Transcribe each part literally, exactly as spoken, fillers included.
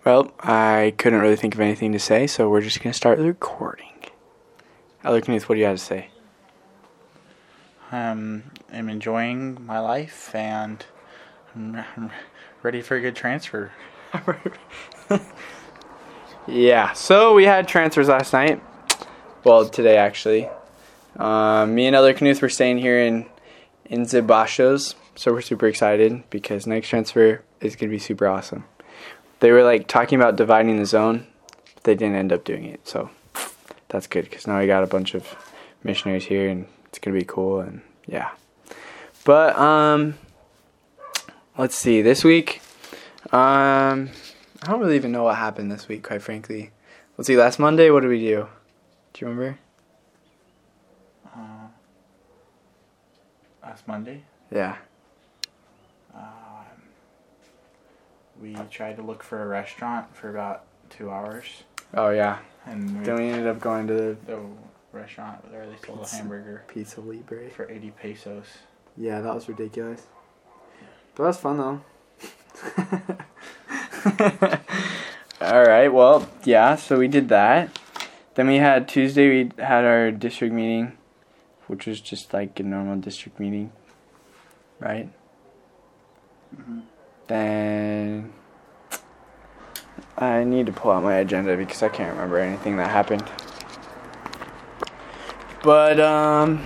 Well, I couldn't really think of anything to say, so we're just going to start the recording. Elder Knuth, what do you have to say? Um, I'm enjoying my life, and I'm, I'm ready for a good transfer. Yeah, so we had transfers last night. Well, today, actually. Uh, me and Elder Knuth were staying here in, in Zibashos, so we're super excited because next transfer is going to be super awesome. They were like talking about dividing the zone, but they didn't end up doing it, so that's good because now we got a bunch of missionaries here and it's going to be cool, and yeah. But, um, let's see, this week, um, I don't really even know what happened this week, quite frankly. Let's see, last Monday, what did we do? Do you remember? Uh, last Monday, Yeah. um, we tried to look for a restaurant for about two hours, Oh, yeah. and we, Then we ended up going to the the restaurant where they sold Pizza. a hamburger Pizza Libre. for eighty pesos. Yeah, that was ridiculous. But that was fun, though. Alright, well, yeah, so we did that. Then we had Tuesday, we had our district meeting, which was just like a normal district meeting, right? Mm-hmm. Then I need to pull out my agenda because I can't remember anything that happened. But, um,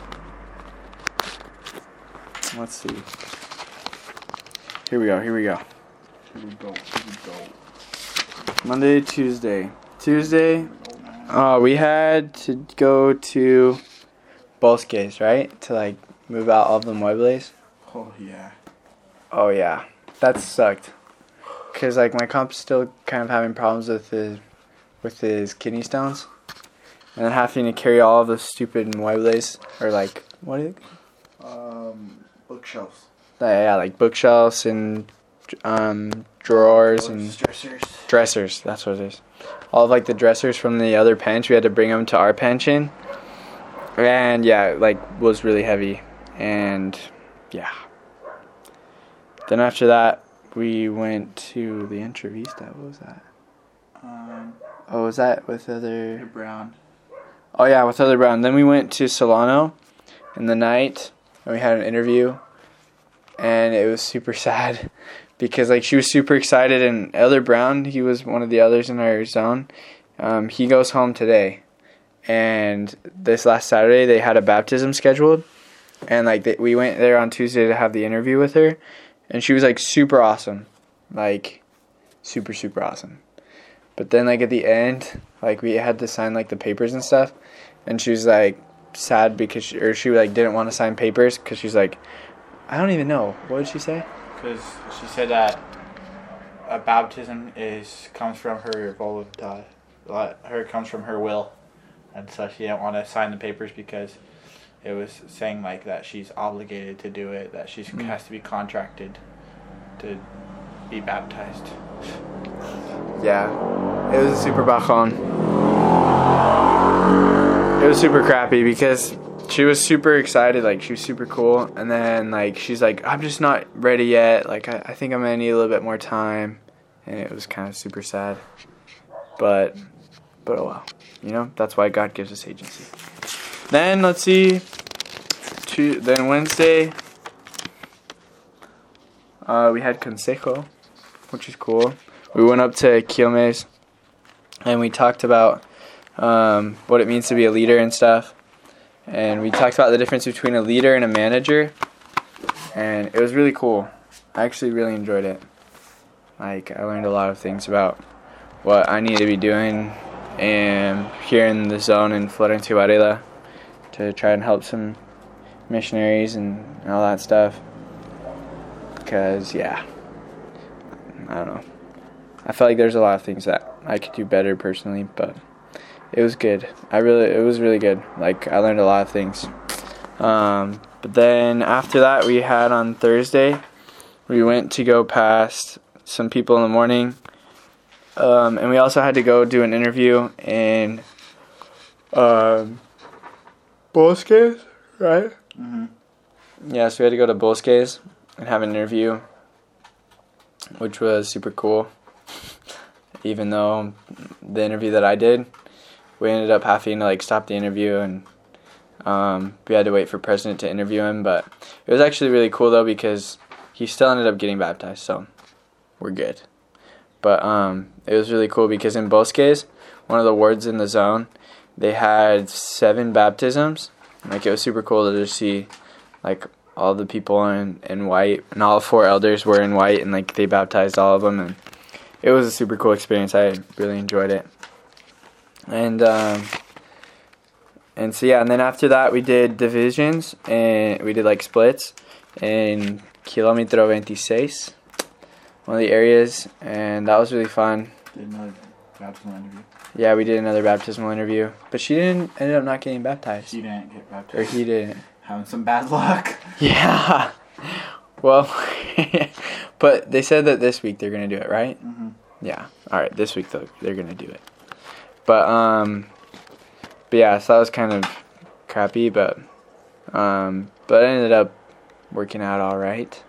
let's see. Here we go, here we go. Here we go, here we go. Monday, Tuesday. Tuesday, Here we go, man. uh, we had to go to Bosques, right? To, like, move out all the muebles. Oh, yeah. Oh, yeah. That sucked. Because, like, my comp's still kind of having problems with his, with his kidney stones. And then having to carry all of the stupid muebles. Or, like, what is it? Um, bookshelves. Yeah, like bookshelves and um, drawers and dressers. dressers. That's what it is. All of, like, the dressers from the other pension, we had to bring them to our pension. And, yeah, like, was really heavy. And, yeah. Then after that, we went to the Entrevista. What was that? Um, Oh, was that with other... Brown. Oh, yeah, with other Brown. Then we went to Solano in the night, and we had an interview, and it was super sad because, like, she was super excited, and Elder Brown, he was one of the others in our zone. Um, he goes home today, and this last Saturday, they had a baptism scheduled, and, like, they, we went there on Tuesday to have the interview with her. And she was, like, super awesome. Like, super, super awesome. But then, like, at the end, like, we had to sign, like, the papers and stuff. And she was, like, sad because she, or she, like, didn't want to sign papers because she's like, I don't even know. What did she say? Because she said that a baptism is comes from her voluntad. Her comes from her will. And so she didn't want to sign the papers because it was saying, like, that she's obligated to do it, that she Mm. has to be contracted to be baptized. Yeah. It was a super bajon. It was super crappy because she was super excited, like, she was super cool. And then, like, she's like, I'm just not ready yet. Like, I, I think I'm going to need a little bit more time. And it was kind of super sad. But, but oh well. You know, that's why God gives us agency. Then, let's see, two, then Wednesday, uh, we had Consejo, which is cool. We went up to Quilmes, and we talked about um, what it means to be a leader and stuff. And we talked about the difference between a leader and a manager, and it was really cool. I actually really enjoyed it. Like, I learned a lot of things about what I need to be doing and here in the zone in Florencia Varela, to try and help some missionaries and all that stuff. Because, yeah, I don't know. I felt like there's a lot of things that I could do better personally, but it was good. I really, it was really good. Like, I learned a lot of things. Um, but then after that, we had on Thursday, we went to go past some people in the morning. Um, and we also had to go do an interview in um, Bosques, right? Mm-hmm. Yeah, so we had to go to Bosques and have an interview, which was super cool. even though the interview that I did, we ended up having to like stop the interview, and um, we had to wait for President to interview him. But it was actually really cool though, because he still ended up getting baptized, so we're good. But um, it was really cool because in Bosques, one of the wards in the zone, they had seven baptisms. Like, it was super cool to just see like all the people in, in white, and all four elders were in white, and like they baptized all of them, and it was a super cool experience. I really enjoyed it. And um, and so yeah, and then after that we did divisions, and we did like splits in Kilómetro veintiséis, one of the areas, and that was really fun. Did another baptismal interview. Yeah, we did another baptismal interview, but she didn't ended up not getting baptized. She didn't get baptized. Or he didn't. Having some bad luck. Yeah. Well, but they said that this week they're gonna do it, right? Mm-hmm. Yeah. All right. This week though, they're gonna do it. But um, but yeah, so that was kind of crappy, but um, but it ended up working out all right.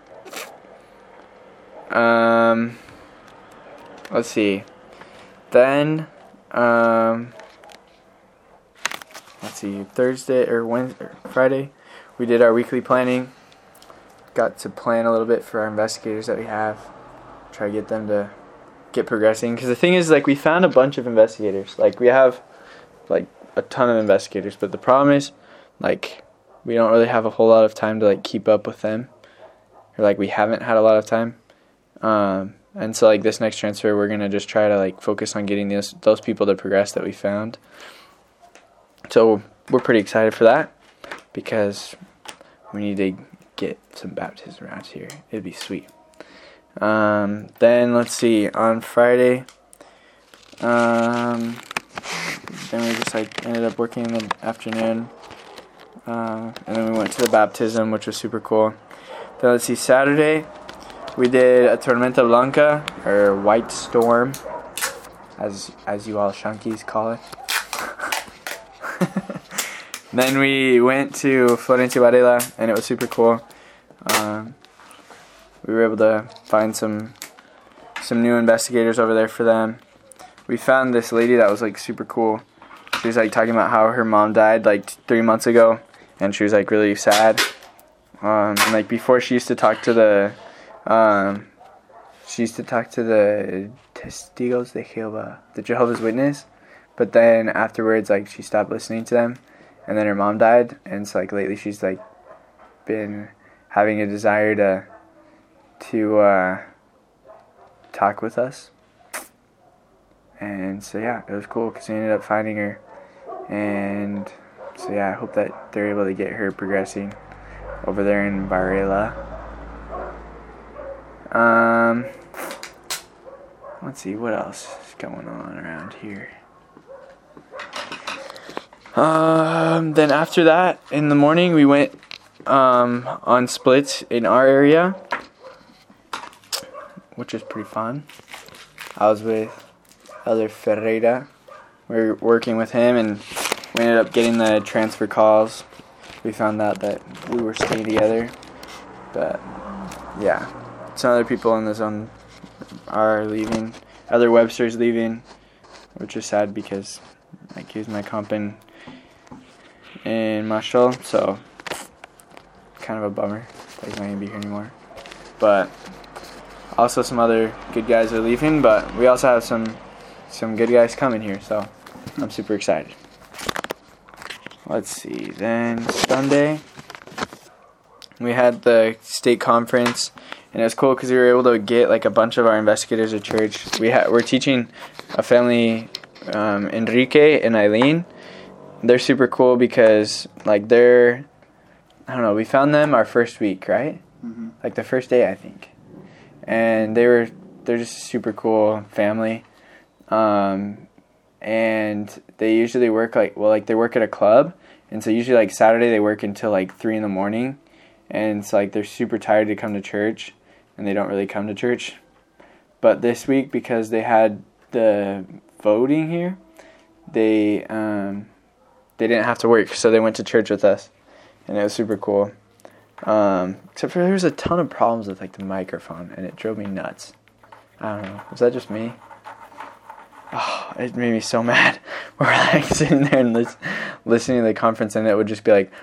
Um, let's see. Then um, let's see. Thursday or Wednesday, or Friday, we did our weekly planning. Got to plan a little bit for our investigators that we have. Try to get them to get progressing. Because the thing is, like, we found a bunch of investigators. Like, we have, like, a ton of investigators. But the problem is, like, we don't really have a whole lot of time to, like, keep up with them. Or, like, we haven't had a lot of time. Um, and so, like, this next transfer, we're going to just try to, like, focus on getting those, those people to progress that we found. So, we're pretty excited for that. Because we need to get some baptism around here. It'd be sweet. Um, then let's see, on Friday, um, then we just like ended up working in the afternoon, uh, and then we went to the baptism, which was super cool. Then let's see, Saturday, we did a Tormenta Blanca, or White Storm, as as you all shunkies call it. Then we went to Florencia Varela, and it was super cool. Um, we were able to find some some new investigators over there for them. We found this lady that was like super cool. She was like talking about how her mom died like three months ago, and she was like really sad. Um, and like before, she used to talk to the um, she used to talk to the Testigos de Jehová, the Jehovah's Witness. But then afterwards, like she stopped listening to them, and then her mom died. And so like lately, she's like been having a desire to to uh, talk with us. And so yeah, it was cool because we ended up finding her. And so yeah, I hope that they're able to get her progressing over there in Varela. Um, let's see, what else is going on around here? Um, then after that, in the morning, we went um, on splits in our area, which was pretty fun. I was with Elder Ferreira. We were working with him, and we ended up getting the transfer calls. We found out that we were staying together, but yeah, some other people in the zone are leaving. Elder Webster's leaving, which is sad because like he was my comp in in Marshall, so kind of a bummer that he's not gonna be here anymore. But also some other good guys are leaving, but we also have some some good guys coming here, so I'm super excited. Let's see, then Sunday we had the state conference, and it was cool because we were able to get like a bunch of our investigators at church. We ha- we're teaching a family, um, Enrique and Eileen. They're super cool because like they're, I don't know, we found them our first week, right? Mm-hmm. Like the first day, I think. And they were, they're just a super cool family. Um, and they usually work like, well, like they work at a club. And so usually like Saturday they work until like three in the morning. And it's like they're super tired to come to church. And they don't really come to church. But this week, because they had the voting here, they, um, they didn't have to work. So they went to church with us. And it was super cool. Um, except for there was a ton of problems with like the microphone, and it drove me nuts. I don't know. Was that just me? it made me so mad. We're like sitting there and lis- listening to the conference, and it would just be like,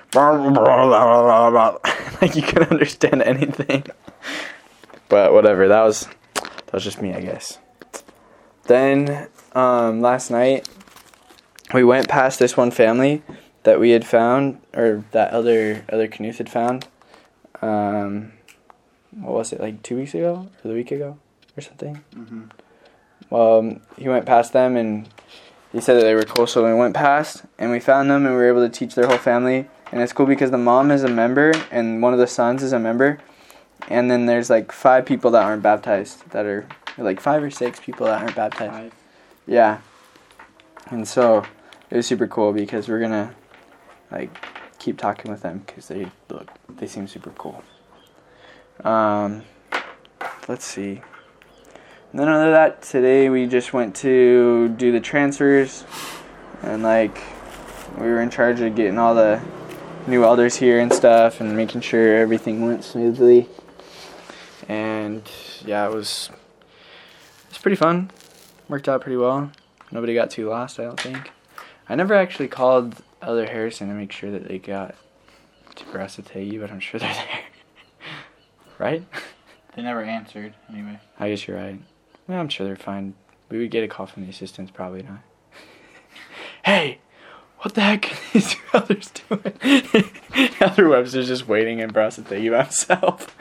like you couldn't understand anything. But whatever, that was that was just me, I guess. Then um, last night we went past this one family that we had found, or that other other Knuth had found. Um, what was it, like two weeks ago or the week ago or something? Mm-hmm. Well, um, he went past them and he said that they were cool, so we went past and we found them and we were able to teach their whole family. And it's cool because the mom is a member and one of the sons is a member. And then there's like five people that aren't baptized, that are like five or six people that aren't baptized. Five. Yeah. And so it was super cool because we're going to like keep talking with them because they look, they seem super cool. Um, let's see. And then other than that, today we just went to do the transfers, and like we were in charge of getting all the new elders here and stuff and making sure everything went smoothly. And yeah, it was it was pretty fun. Worked out pretty well. Nobody got too lost, I don't think. I never actually called Elder Harrison to make sure that they got to Bracetegi, but I'm sure they're there. Right? They never answered, anyway. I guess you're right. Well, I'm sure they're fine. We would get a call from the assistants, probably not. Hey, what the heck are these two others doing? Elder Webster's just waiting in Bracetegi by himself.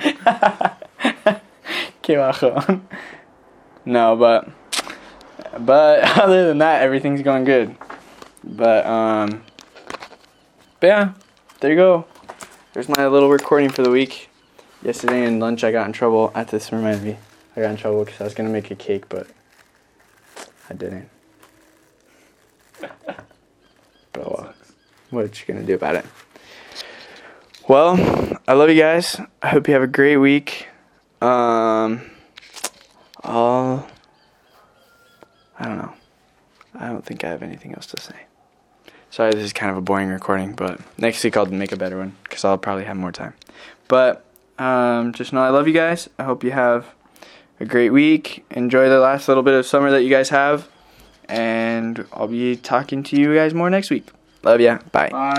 No, but but other than that, everything's going good. But um, but yeah, there you go. There's my little recording for the week. Yesterday in lunch, I got in trouble. At this reminded me, I got in trouble because I was gonna make a cake, but I didn't. But well, what you gonna do about it? Well, I love you guys. I hope you have a great week. Um, I'll, I don't know. I don't think I have anything else to say. Sorry, this is kind of a boring recording, but next week I'll make a better one because I'll probably have more time. But um, just know I love you guys. I hope you have a great week. Enjoy the last little bit of summer that you guys have. And I'll be talking to you guys more next week. Love ya. Bye. Bye.